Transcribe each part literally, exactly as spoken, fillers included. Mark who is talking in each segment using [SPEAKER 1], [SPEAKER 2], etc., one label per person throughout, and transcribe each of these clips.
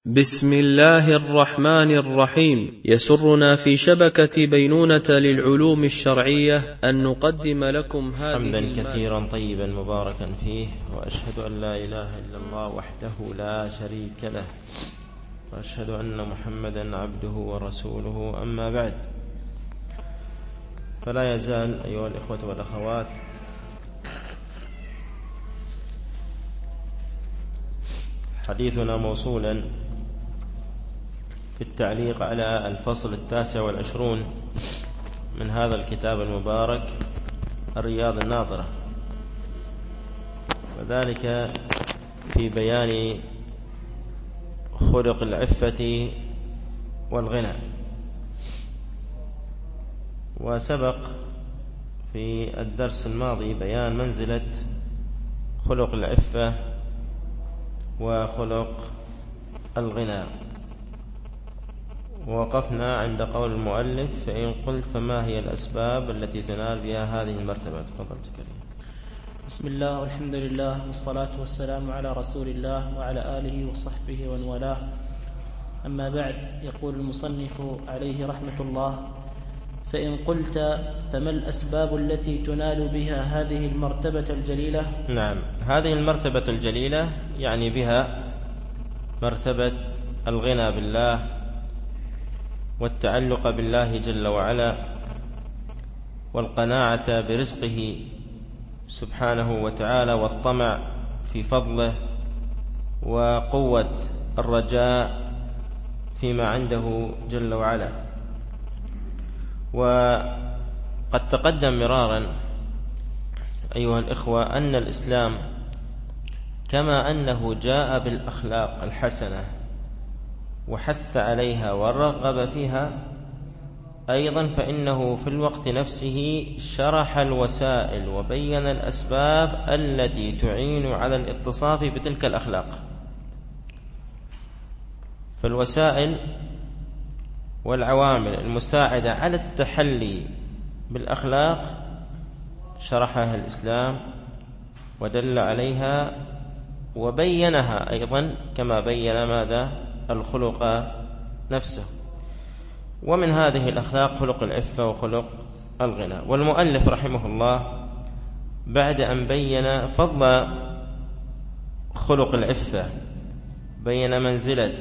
[SPEAKER 1] بسم الله الرحمن الرحيم. يسرنا في شبكة بينونة للعلوم الشرعية أن نقدم لكم هذه
[SPEAKER 2] حمدا كثيرا طيبا مباركا فيه، وأشهد أن لا إله إلا الله وحده لا شريك له، وأشهد أن محمدا عبده ورسوله. أما بعد، فلا يزال أيها الإخوة والأخوات حديثنا موصولا في التعليق على الفصل التاسع والعشرون من هذا الكتاب المبارك الرياض الناظرة، وذلك في بيان خلق العفة والغنى. وسبق في الدرس الماضي بيان منزلة خلق العفة وخلق الغنى، ووقفنا عند قول المؤلف: فإن قلت فما هي الأسباب التي تنال بها هذه المرتبة؟ تفضل تكريم.
[SPEAKER 3] بسم الله والحمد لله والصلاة والسلام على رسول الله وعلى آله وصحبه ومن والاه. أما بعد، يقول المصنف عليه رحمة الله: فإن قلت فما الأسباب التي تنال بها هذه المرتبة الجليلة؟
[SPEAKER 2] نعم، هذه المرتبة الجليلة يعني بها مرتبة الغنى بالله والتعلق بالله جل وعلا، والقناعة برزقه سبحانه وتعالى، والطمع في فضله، وقوة الرجاء فيما عنده جل وعلا. وقد تقدم مرارا أيها الإخوة أن الإسلام كما أنه جاء بالأخلاق الحسنة وحث عليها ورغب فيها، أيضا فإنه في الوقت نفسه شرح الوسائل وبين الأسباب التي تعين على الاتصاف بتلك الأخلاق. فالوسائل والعوامل المساعدة على التحلي بالأخلاق شرحها الإسلام ودل عليها وبينها أيضا، كما بين ماذا؟ الخلق نفسه. ومن هذه الأخلاق خلق العفة وخلق الغنى. والمؤلف رحمه الله بعد أن بين فضل خلق العفة بين منزلة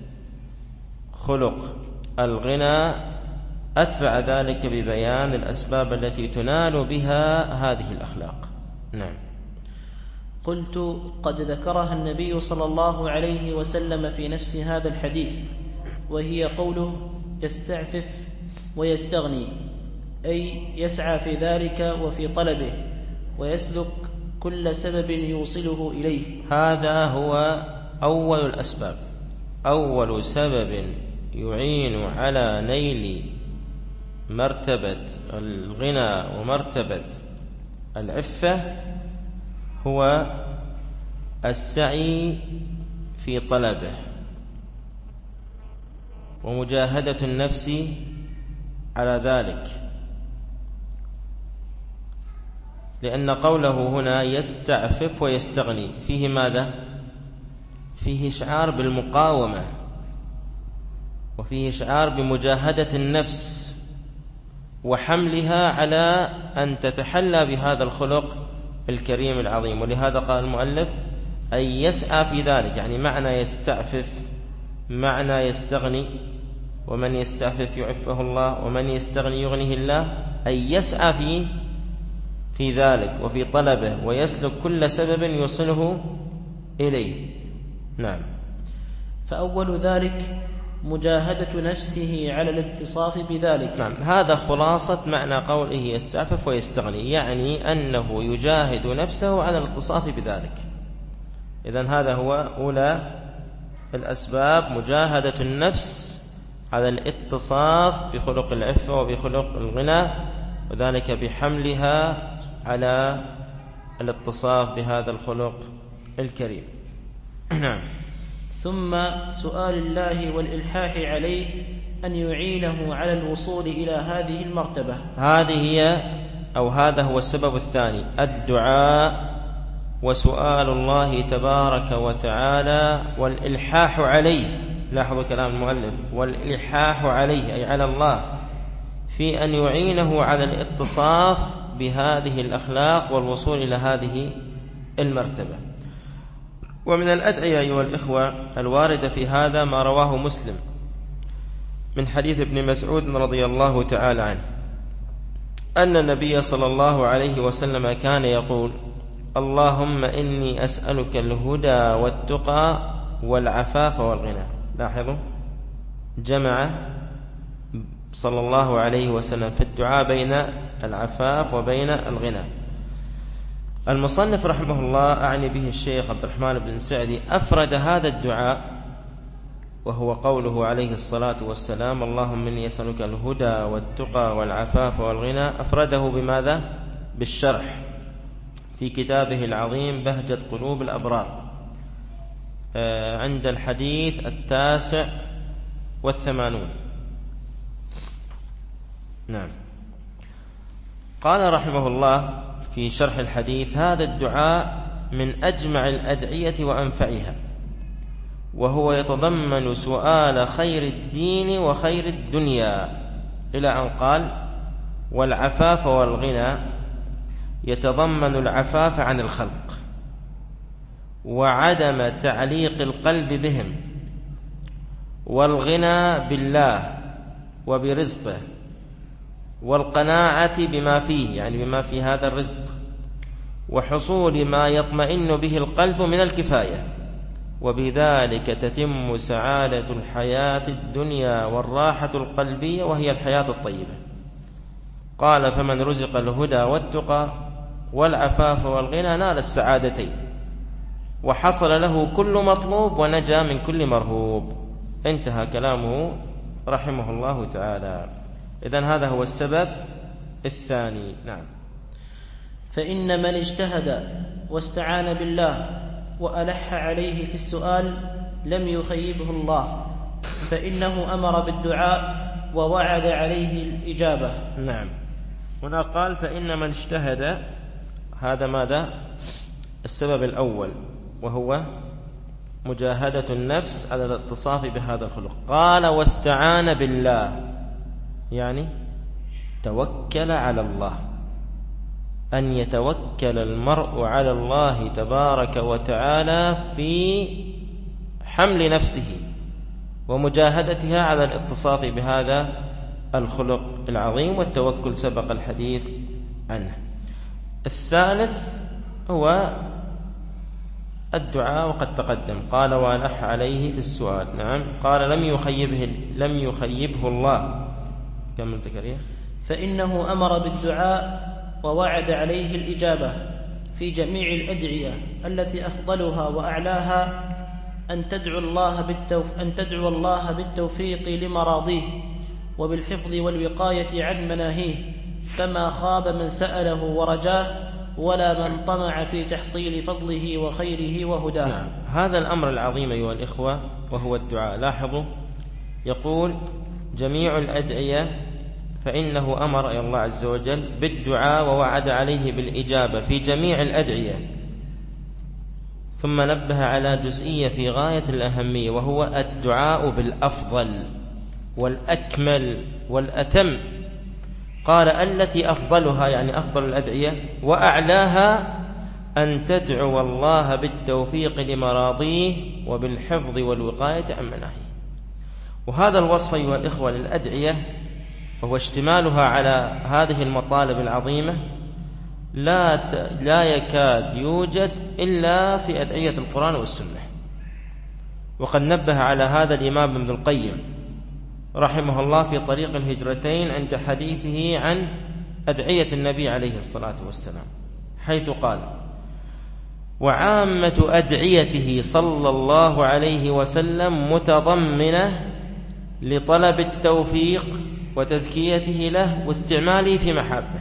[SPEAKER 2] خلق الغنى، أتبع ذلك ببيان الأسباب التي تنال بها هذه الأخلاق. نعم.
[SPEAKER 3] قلت: قد ذكرها النبي صلى الله عليه وسلم في نفس هذا الحديث، وهي قوله: يستعفف ويستغني، أي يسعى في ذلك وفي طلبه، ويسلك كل سبب يوصله إليه.
[SPEAKER 2] هذا هو أول الأسباب. أول سبب يعين على نيل مرتبة الغنى ومرتبة العفة هو السعي في طلبه ومجاهدة النفس على ذلك، لأن قوله هنا يستعفف ويستغني فيه ماذا؟ فيه إشعار بالمقاومة، وفيه إشعار بمجاهدة النفس وحملها على أن تتحلى بهذا الخلق الكريم العظيم. ولهذا قال المؤلف: أي يسعى في ذلك، يعني معنى يستعفف معنى يستغني، ومن يستعفف يعفه الله، ومن يستغني يغنيه الله. أي يسعى في في ذلك وفي طلبه، ويسلك كل سبب يوصله إليه. نعم.
[SPEAKER 3] فأول ذلك مجاهدة نفسه على الاتصاف بذلك.
[SPEAKER 2] نعم، هذا خلاصة معنى قوله يستعفف ويستغني، يعني أنه يجاهد نفسه على الاتصاف بذلك. إذن هذا هو أولى الأسباب، مجاهدة النفس على الاتصاف بخلق العفة وبخلق الغنى، وذلك بحملها على الاتصاف بهذا الخلق الكريم. نعم.
[SPEAKER 3] ثم سؤال الله والإلحاح عليه أن يعينه على الوصول إلى هذه المرتبة.
[SPEAKER 2] هذه هي أو هذا هو السبب الثاني، الدعاء وسؤال الله تبارك وتعالى والإلحاح عليه لاحظوا كلام المؤلف، والإلحاح عليه أي على الله في أن يعينه على الاتصاف بهذه الأخلاق والوصول إلى هذه المرتبة. ومن الأدعية أيها الإخوة الواردة في هذا ما رواه مسلم من حديث ابن مسعود رضي الله تعالى عنه أن النبي صلى الله عليه وسلم كان يقول: اللهم إني أسألك الهدى والتقى والعفاف والغنى. لاحظوا جمع صلى الله عليه وسلم في الدعاء بين العفاف وبين الغنى. المصنف رحمه الله أعني به الشيخ عبد الرحمن بن سعدي أفرد هذا الدعاء وهو قوله عليه الصلاة والسلام: اللهم إني أسألك الهدى والتقى والعفاف والغنى. أفرده بماذا؟ بالشرح في كتابه العظيم بهجة قلوب الأبرار عند الحديث التاسع والثمانون. نعم. قال رحمه الله في شرح الحديث: هذا الدعاء من أجمع الأدعية وأنفعها، وهو يتضمن سؤال خير الدين وخير الدنيا، إلى أن قال: والعفاف والغنى يتضمن العفاف عن الخلق وعدم تعليق القلب بهم، والغنى بالله وبرزقه، والقناعة بما فيه يعني بما في هذا الرزق، وحصول ما يطمئن به القلب من الكفاية، وبذلك تتم سعادة الحياة الدنيا والراحة القلبية وهي الحياة الطيبة. قال: فمن رزق الهدى والتقى والعفاف والغنى نال السعادتين، وحصل له كل مطلوب ونجا من كل مرهوب. انتهى كلامه رحمه الله تعالى. إذن هذا هو السبب الثاني. نعم.
[SPEAKER 3] فإن من اجتهد واستعان بالله وألح عليه في السؤال لم يخيبه الله، فإنه أمر بالدعاء ووعد عليه الإجابة.
[SPEAKER 2] نعم. هنا قال: فإن من اجتهد، هذا ماذا؟ السبب الأول، وهو مجاهدة النفس على الاتصاف بهذا الخلق. قال: واستعان بالله، يعني توكل على الله. أن يتوكل المرء على الله تبارك وتعالى في حمل نفسه ومجاهدتها على الاتصاف بهذا الخلق العظيم، والتوكل سبق الحديث عنه. الثالث هو الدعاء وقد تقدم. قال: وألح عليه في السؤال. نعم. قال: لم يخيبه لم يخيبه الله. كمل زكريا.
[SPEAKER 3] فإنه أمر بالدعاء ووعد عليه الإجابة في جميع الأدعية التي أفضلها وأعلاها أن تدعو الله بالتوف... أن تدعو الله بالتوفيق لمراضيه وبالحفظ والوقاية عن مناهيه، فما خاب من سأله ورجاه ولا من طمع في تحصيل فضله وخيره وهداه.
[SPEAKER 2] نعم. هذا الأمر العظيم أيها الإخوة وهو الدعاء. لاحظوا يقول: جميع الأدعية، فإنه أمر أي الله عز وجل بالدعاء ووعد عليه بالإجابة في جميع الأدعية، ثم نبه على جزئية في غاية الأهمية، وهو الدعاء بالأفضل والأكمل والأتم. قال: التي أفضلها يعني أفضل الأدعية وأعلاها أن تدعو الله بالتوفيق لمراضيه وبالحفظ والوقاية عن مناهيه. وهذا الوصف أيها الإخوة للأدعية وهو اشتمالها على هذه المطالب العظيمة لا لا يكاد يوجد إلا في أدعية القرآن والسنة. وقد نبه على هذا الإمام ابن القيم رحمه الله في طريق الهجرتين عند حديثه عن أدعية النبي عليه الصلاة والسلام، حيث قال: وعامة أدعيته صلى الله عليه وسلم متضمنة لطلب التوفيق وتزكيته له واستعماله في محبه.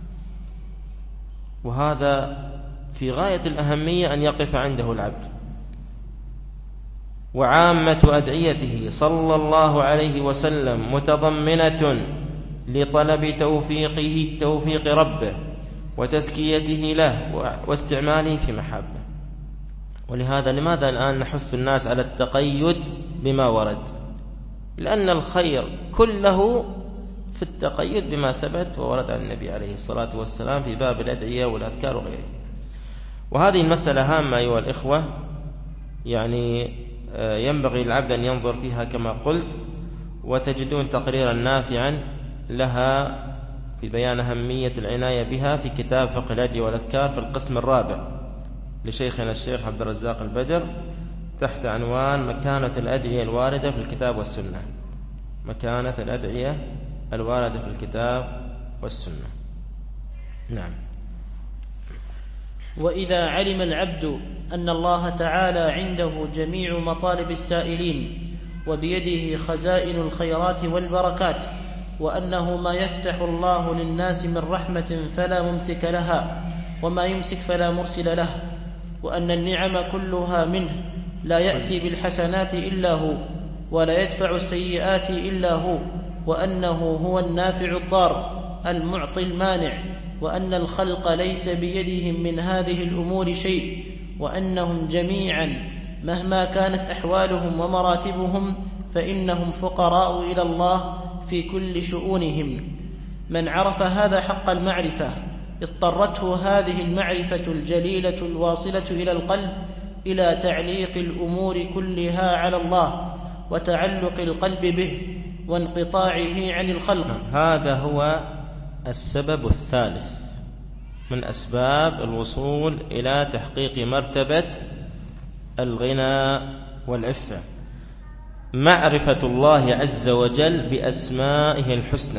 [SPEAKER 2] وهذا في غاية الأهمية أن يقف عنده العبد. وعامة أدعيته صلى الله عليه وسلم متضمنة لطلب توفيقه توفيق ربه وتزكيته له واستعماله في محبه. ولهذا لماذا الآن نحث الناس على التقيد بما ورد؟ لأن الخير كله في التقيد بما ثبت وورد عن النبي عليه الصلاة والسلام في باب الأدعية والأذكار وغيره. وهذه المسألة هامة أيها الإخوة، يعني ينبغي العبد أن ينظر فيها كما قلت، وتجدون تقريرا نافعا لها في بيان أهمية العناية بها في كتاب فقه الأدعية والأذكار في القسم الرابع لشيخنا الشيخ عبد الرزاق البدر تحت عنوان مكانة الأدعية الواردة في الكتاب والسنة. مكانة الأدعية الواردة في الكتاب والسنة. نعم.
[SPEAKER 3] وإذا علم العبد أن الله تعالى عنده جميع مطالب السائلين وبيده خزائن الخيرات والبركات، وأنه ما يفتح الله للناس من رحمة فلا ممسك لها وما يمسك فلا مرسل له، وأن النعم كلها منه لا يأتي بالحسنات إلا هو ولا يدفع السيئات إلا هو، وأنه هو النافع الضار المعطي المانع، وأن الخلق ليس بيدهم من هذه الأمور شيء، وأنهم جميعا مهما كانت أحوالهم ومراتبهم فإنهم فقراء إلى الله في كل شؤونهم. من عرف هذا حق المعرفة اضطرته هذه المعرفة الجليلة الواصلة إلى القلب إلى تعليق الأمور كلها على الله وتعلق القلب به وانقطاعه عن الخلق.
[SPEAKER 2] هذا هو السبب الثالث من أسباب الوصول إلى تحقيق مرتبة الغنى والعفة، معرفة الله عز وجل بأسمائه الحسنى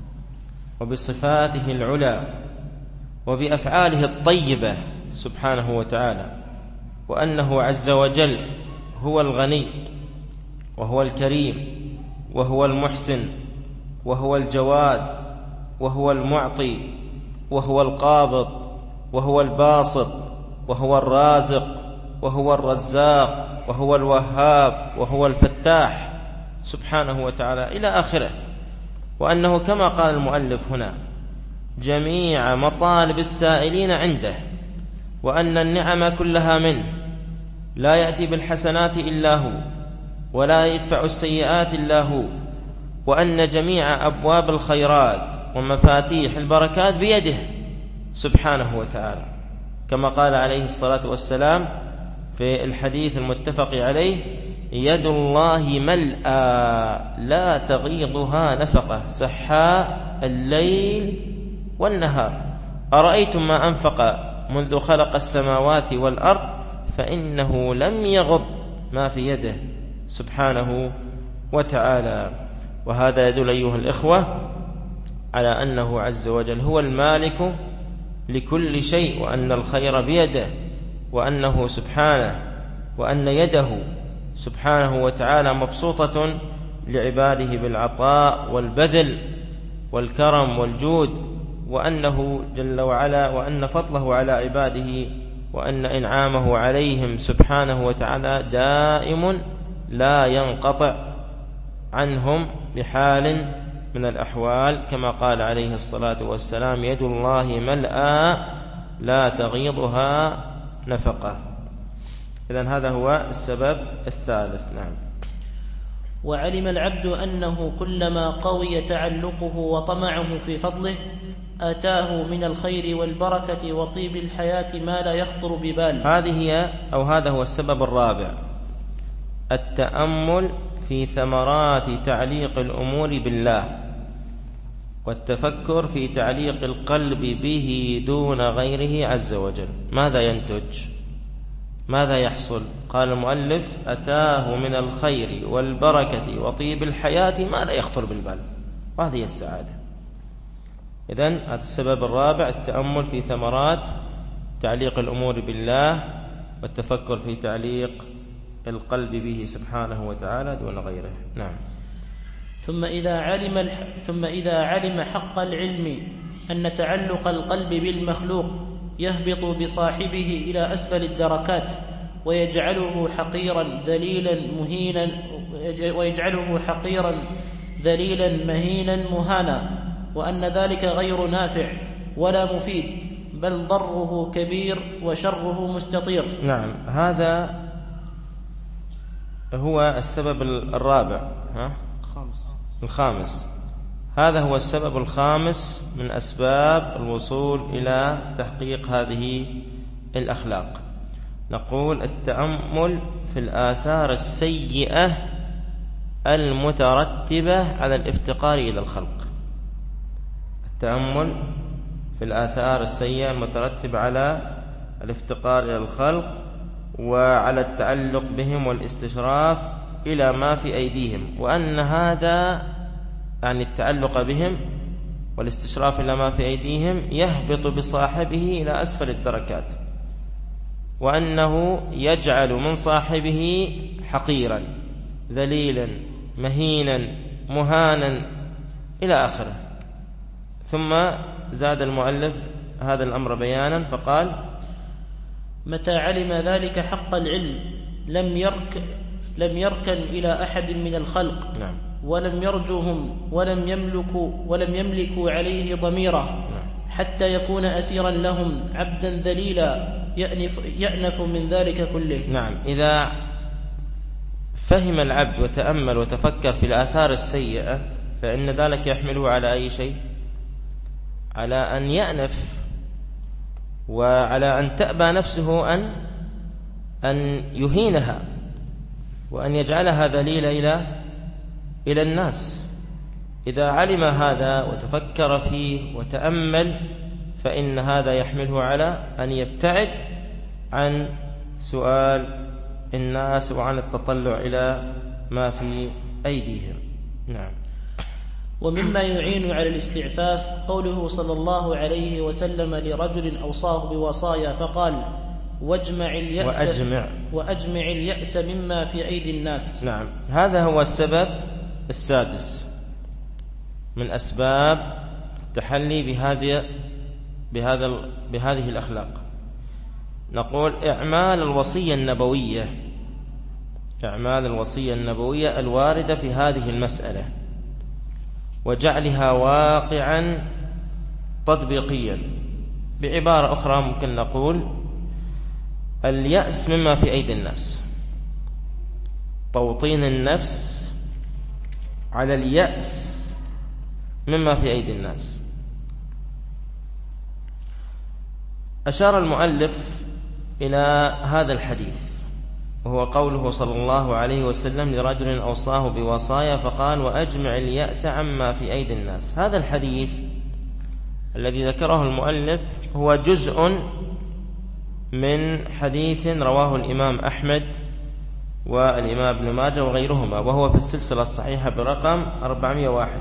[SPEAKER 2] وبصفاته العلى وبأفعاله الطيبة سبحانه وتعالى، وأنه عز وجل هو الغني وهو الكريم وهو المحسن وهو الجواد وهو المعطي وهو القابض وهو الباسط وهو الرازق وهو الرزاق وهو الوهاب وهو الفتاح سبحانه وتعالى إلى آخره. وأنه كما قال المؤلف هنا جميع مطالب السائلين عنده، وأن النعم كلها منه لا يأتي بالحسنات إلا هو ولا يدفع السيئات إلا هو، وأن جميع أبواب الخيرات ومفاتيح البركات بيده سبحانه وتعالى، كما قال عليه الصلاة والسلام في الحديث المتفق عليه: يد الله ملأى لا تغيضها نفقة سحاء الليل والنهار، أرأيتم ما أنفق منذ خلق السماوات والأرض فإنه لم يغض ما في يده سبحانه وتعالى. وهذا يدل أيها الإخوة على أنه عز وجل هو المالك لكل شيء، وأن الخير بيده، وأنه سبحانه وأن يده سبحانه وتعالى مبسوطة لعباده بالعطاء والبذل والكرم والجود، وأنه جل وعلا وأن فضله على عباده وأن إنعامه عليهم سبحانه وتعالى دائم لا ينقطع عنهم بحال من الأحوال، كما قال عليه الصلاة والسلام: يد الله ملأى لا تغيضها نفقة. إذن هذا هو السبب الثالث. نعم.
[SPEAKER 3] وعلم العبد أنه كلما قوي تعلقه وطمعه في فضله آتاه من الخير والبركة وطيب الحياة ما لا يخطر ببال.
[SPEAKER 2] هذه هي أو هذا هو السبب الرابع: التأمل في ثمرات تعليق الأمور بالله، والتفكر في تعليق القلب به دون غيره عز وجل. ماذا ينتج؟ ماذا يحصل؟ قال المؤلف: أتاه من الخير والبركة وطيب الحياة ما لا يخطر بالبال، وهذه السعادة. إذن هذا السبب الرابع: التأمل في ثمرات تعليق الأمور بالله، والتفكر في تعليق القلب به سبحانه وتعالى دون غيره. نعم.
[SPEAKER 3] ثم إذا علم الح... ثم إذا علم حق العلم أن تعلق القلب بالمخلوق يهبط بصاحبه إلى أسفل الدركات ويجعله حقيرا ذليلا مهينا ويجعله حقيرا ذليلا مهينا مهانا، وأن ذلك غير نافع ولا مفيد، بل ضره كبير وشره مستطير.
[SPEAKER 2] نعم، هذا هو السبب الرابع. ها؟
[SPEAKER 3] الخامس.
[SPEAKER 2] الخامس هذا هو السبب الخامس من أسباب الوصول إلى تحقيق هذه الأخلاق. نقول التأمل في الآثار السيئة المترتبة على الافتقار إلى الخلق. التأمل في الآثار السيئة المترتبة على الافتقار إلى الخلق وعلى التعلق بهم والاستشراف إلى ما في أيديهم، وأن هذا يعني التعلق بهم والاستشراف إلى ما في أيديهم يهبط بصاحبه إلى أسفل الدركات، وأنه يجعل من صاحبه حقيرا ذليلا مهينا مهانا إلى آخره. ثم زاد المؤلف هذا الأمر بيانا فقال:
[SPEAKER 3] متى علم ذلك حق العلم لم يرك لم يركن إلى أحد من الخلق.
[SPEAKER 2] نعم.
[SPEAKER 3] ولم يرجوهم ولم يملكوا ولم يملكوا عليه ضميره.
[SPEAKER 2] نعم.
[SPEAKER 3] حتى يكون أسيرا لهم عبدا ذليلا يأنف, يأنف من ذلك كله.
[SPEAKER 2] نعم، إذا فهم العبد وتأمل وتفكر في الآثار السيئة فإن ذلك يحمله على أي شيء؟ على أن يأنف، وعلى أن تأبى نفسه أن أن يهينها وأن يجعلها ذليلة إلى إلى الناس. إذا علم هذا وتفكر فيه وتأمل فإن هذا يحمله على أن يبتعد عن سؤال الناس وعن التطلع إلى ما في أيديهم. نعم.
[SPEAKER 3] ومما يعين على الاستعفاف قوله صلى الله عليه وسلم لرجل أوصاه بوصايا فقال: واجمع اليأس
[SPEAKER 2] وأجمع,
[SPEAKER 3] وأجمع اليأس مما في أيدي الناس.
[SPEAKER 2] نعم، هذا هو السبب السادس من أسباب التحلي بهذه بهذا بهذه الأخلاق. نقول إعمال الوصية النبوية إعمال الوصية النبوية الواردة في هذه المسألة وجعلها واقعا تطبيقيا. بعبارة أخرى ممكن نقول اليأس مما في أيدي الناس، توطين النفس على اليأس مما في أيدي الناس. أشار المؤلف إلى هذا الحديث وهو قوله صلى الله عليه وسلم لرجل أوصاه بوصايا فقال: وأجمع اليأس عما في أيدي الناس. هذا الحديث الذي ذكره المؤلف هو جزء من حديث رواه الإمام أحمد والإمام ابن ماجه وغيرهما، وهو في السلسلة الصحيحة برقم أربعمائة وواحد.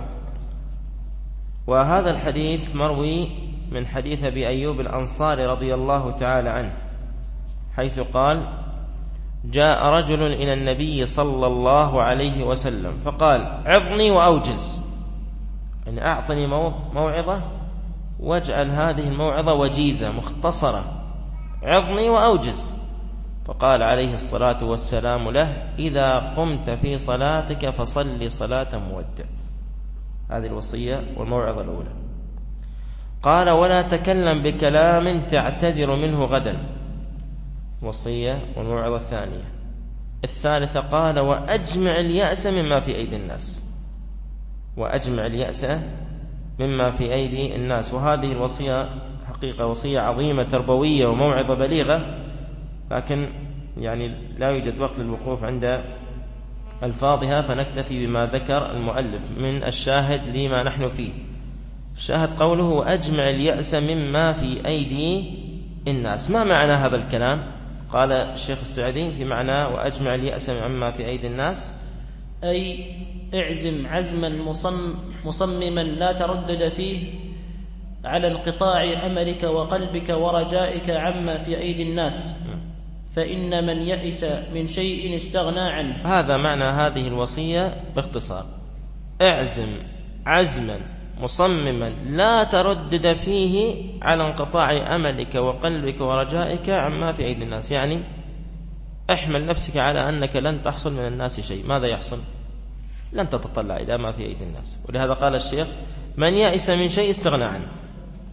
[SPEAKER 2] وهذا الحديث مروي من حديث أبي أيوب الأنصاري رضي الله تعالى عنه، حيث قال: جاء رجل إلى النبي صلى الله عليه وسلم فقال: عظني وأوجز، يعني أعطني موعظة واجعل هذه الموعظة وجيزة مختصرة، عظني وأوجز. فقال عليه الصلاة والسلام له: إذا قمت في صلاتك فصل صلاة مودع. هذه الوصية والموعظة الأولى. قال: ولا تكلم بكلام تعتذر منه غدا. وصية والموعظة الثانية. الثالثة قال: وأجمع اليأس مما في أيدي الناس. وأجمع اليأس مما في أيدي الناس. وهذه الوصية حقيقة وصية عظيمة تربوية وموعظة بليغة، لكن يعني لا يوجد وقت للوقوف عند ألفاظها، فنكتفي بما ذكر المؤلف من الشاهد لما نحن فيه. الشاهد قوله: وأجمع اليأس مما في أيدي الناس. ما معنى هذا الكلام؟ قال الشيخ السعدي في معنى وأجمع اليأس مما في أيدي الناس:
[SPEAKER 3] أي اعزم عزما مصم مصمما لا تردد فيه على انقطاع أملك وقلبك ورجائك عما في أيدي الناس، فإن من يئس من شيء استغنى عنه. هذا
[SPEAKER 2] معنى هذه الوصية باختصار: اعزم عزما مصمما لا تردد فيه على انقطاع أملك وقلبك ورجائك عما في أيدي الناس. يعني احمل نفسك على أنك لن تحصل من الناس شيء. ماذا يحصل؟ لن تتطلع إلى ما في أيدي الناس. ولهذا قال الشيخ: من يئس من شيء استغنى عنه.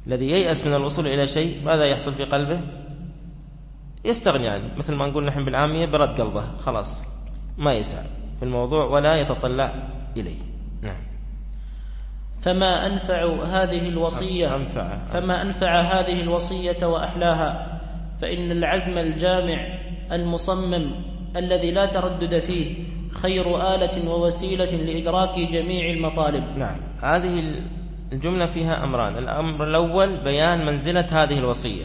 [SPEAKER 2] الذي ييأس من الوصول إلى شيء ماذا يحصل في قلبه؟ يستغني عنه، مثل ما نقول نحن بالعامية برد قلبه، خلاص ما يسعى في الموضوع ولا يتطلع إليه. نعم.
[SPEAKER 3] فما أنفع هذه الوصية
[SPEAKER 2] أنفع.
[SPEAKER 3] فما أنفع هذه الوصية وأحلاها، فإن العزم الجامع المصمم الذي لا تردد فيه خير آلة ووسيلة لإدراك جميع المطالب.
[SPEAKER 2] نعم. هذه الجملة فيها أمران. الأمر الأول بيان منزلة هذه الوصية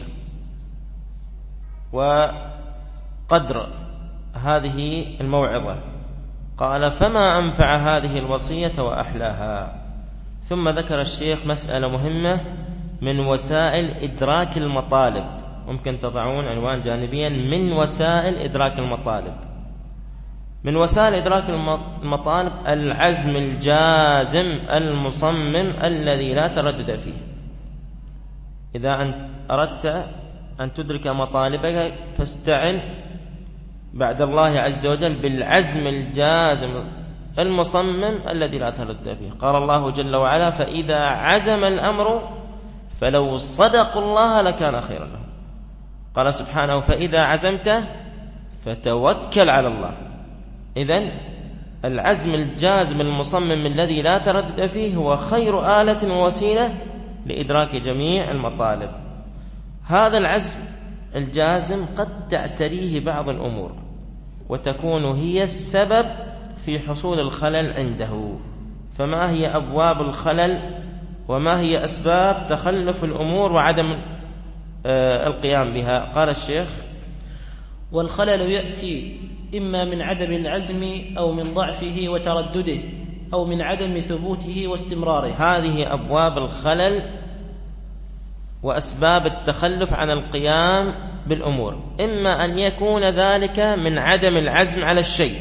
[SPEAKER 2] وقدر هذه الموعظة. قال فما أنفع هذه الوصية وأحلاها. ثم ذكر الشيخ مسألة مهمة من وسائل إدراك المطالب، ممكن تضعون عنوان جانبيا من وسائل إدراك المطالب. من وسائل إدراك المطالب العزم الجازم المصمم الذي لا تردد فيه. إذا أنت أردت أن تدرك مطالبك فاستعن بعد الله عز وجل بالعزم الجازم المصمم الذي لا تردد فيه. قال الله جل وعلا فإذا عزم الأمر فلو صدقوا الله لكان خيرا لهم. قال سبحانه فإذا عزمت فتوكل على الله. إذن العزم الجازم المصمم الذي لا تردد فيه هو خير آلة ووسيلة لإدراك جميع المطالب. هذا العزم الجازم قد تعتريه بعض الأمور وتكون هي السبب في حصول الخلل عنده. فما هي أبواب الخلل وما هي أسباب تخلف الأمور وعدم القيام بها؟ قال الشيخ
[SPEAKER 3] والخلل يأتي إما من عدم العزم أو من ضعفه وتردده أو من عدم ثبوته واستمراره.
[SPEAKER 2] هذه أبواب الخلل وأسباب التخلف عن القيام بالأمور. إما أن يكون ذلك من عدم العزم على الشيء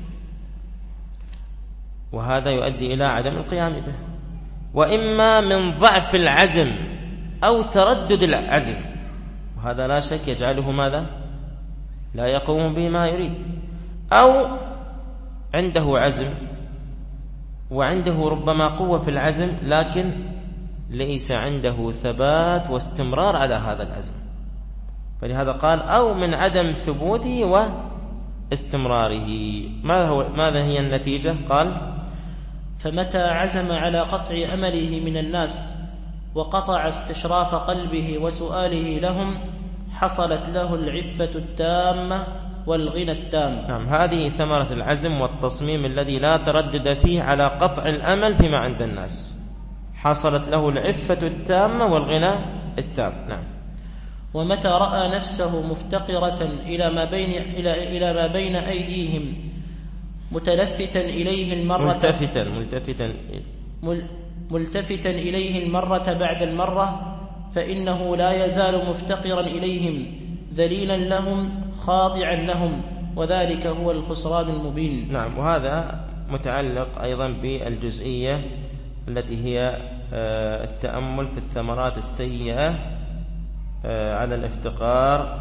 [SPEAKER 2] وهذا يؤدي إلى عدم القيام به، وإما من ضعف العزم أو تردد العزم وهذا لا شك يجعله ماذا؟ لا يقوم بما يريد. أو عنده عزم وعنده ربما قوة في العزم لكن ليس عنده ثبات واستمرار على هذا العزم، فلهذا قال أو من عدم ثبوته واستمراره. ماذا هو ماذا هي النتيجة؟ قال
[SPEAKER 3] فمتى عزم على قطع أمله من الناس وقطع استشراف قلبه وسؤاله لهم حصلت له العفة التامة والغنى التام.
[SPEAKER 2] نعم. هذه ثمرة العزم والتصميم الذي لا تردد فيه على قطع الأمل فيما عند الناس. حصلت له العفة التامة والغنى التام. نعم.
[SPEAKER 3] ومتى رأى نفسه مفتقرة إلى ما بين إلى إلى ما بين أيديهم متلفتا إليه المرة
[SPEAKER 2] ملتفتا ملتفتا
[SPEAKER 3] ملتفتا إليه المرة بعد المرة فإنه لا يزال مفتقرا إليهم ذليلا لهم خاضعا لهم، وذلك هو الخسران المبين.
[SPEAKER 2] نعم. وهذا متعلق أيضا بالجزئية التي هي التأمل في الثمرات السيئة على الافتقار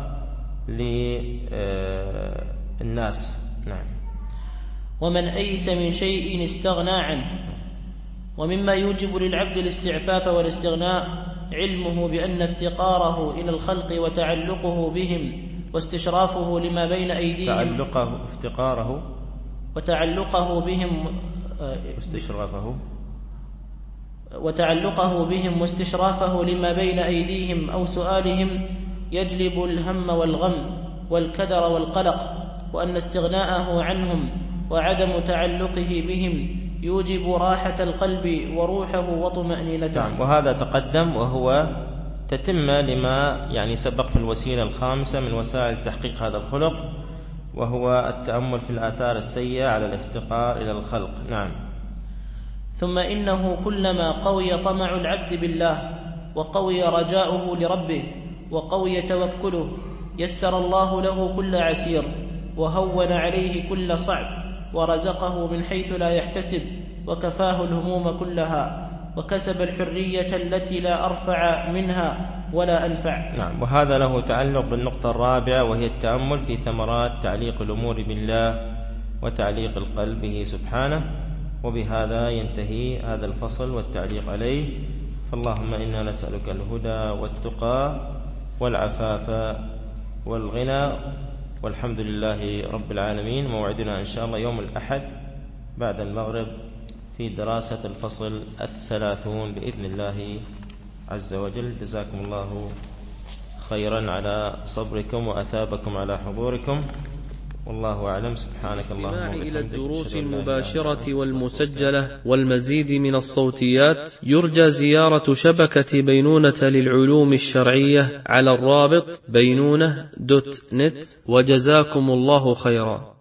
[SPEAKER 2] للناس. نعم.
[SPEAKER 3] ومن أيس من شيء استغنى عنه. ومما يوجب للعبد الاستعفاف والاستغناء علمه بأن افتقاره إلى الخلق وتعلقه بهم واستشرافه لما بين أيديهم
[SPEAKER 2] تعلقه افتقاره
[SPEAKER 3] وتعلقه بهم
[SPEAKER 2] واستشرافه
[SPEAKER 3] وتعلقه بهم واستشرافه لما بين أيديهم أو سؤالهم يجلب الهم والغم والكدر والقلق، وأن استغناءه عنهم وعدم تعلقه بهم يوجب راحة القلب وروحه وطمأنينته.
[SPEAKER 2] نعم. وهذا تقدم وهو تتمة لما يعني سبق في الوسيلة الخامسة من وسائل تحقيق هذا الخلق، وهو التأمل في الآثار السيئة على الافتقار إلى الخلق. نعم.
[SPEAKER 3] ثم إنه كلما قوي طمع العبد بالله وقوي رجاؤه لربه وقوي توكله يسر الله له كل عسير وهون عليه كل صعب ورزقه من حيث لا يحتسب وكفاه الهموم كلها وكسب الحرية التي لا أرفع منها ولا أنفع.
[SPEAKER 2] نعم. وهذا له تعلق بالنقطة الرابعة وهي التأمل في ثمرات تعليق الأمور بالله وتعليق القلب به سبحانه. وبهذا ينتهي هذا الفصل والتعليق عليه. فاللهم إنا نسألك الهدى والتقى والعفاف والغنى، والحمد لله رب العالمين. موعدنا إن شاء الله يوم الأحد بعد المغرب في دراسة الفصل الثلاثون بإذن الله عز وجل. جزاكم الله خيرا على صبركم وأثابكم على حضوركم، والله أعلم. سبحانك اللهم وبحمدك.
[SPEAKER 1] إلى الدروس المباشرة والمسجلة والمزيد من الصوتيات يرجى زيارة شبكة بينونة للعلوم الشرعية على الرابط بينونة دوت نت، وجزاكم الله خيرا.